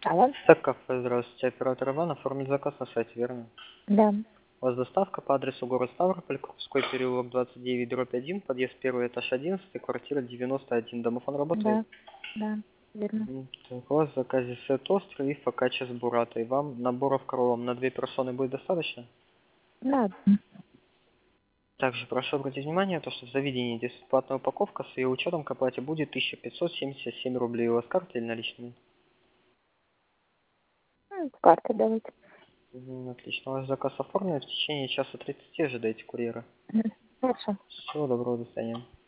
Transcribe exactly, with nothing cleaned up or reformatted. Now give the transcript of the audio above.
Алло? Так, кафе, здравствуйте, оператор Иван, оформить заказ на сайте, верно? Да, У вас доставка по адресу город Ставрополь, Курской переулок двадцать девять, дробь один, подъезд первый, этаж одиннадцать, квартира девяносто один. Домофон работает? да, да, верно. Мгм. Так, у вас в заказе сет острый и фокачча с буратой. Вам наборов кролом на две персоны будет достаточно? Да, Также прошу обратить внимание, то, что в заведении здесь бесплатная упаковка с ее учетом к оплате будет тысяча пятьсот семьдесят семь рублей. У вас карта или наличные? м, карты давайте. Мгм, отлично. У вас заказ оформлен. В течение часа тридцати ожидайте курьера. Мгм. Хорошо. Всего доброго, до свидания.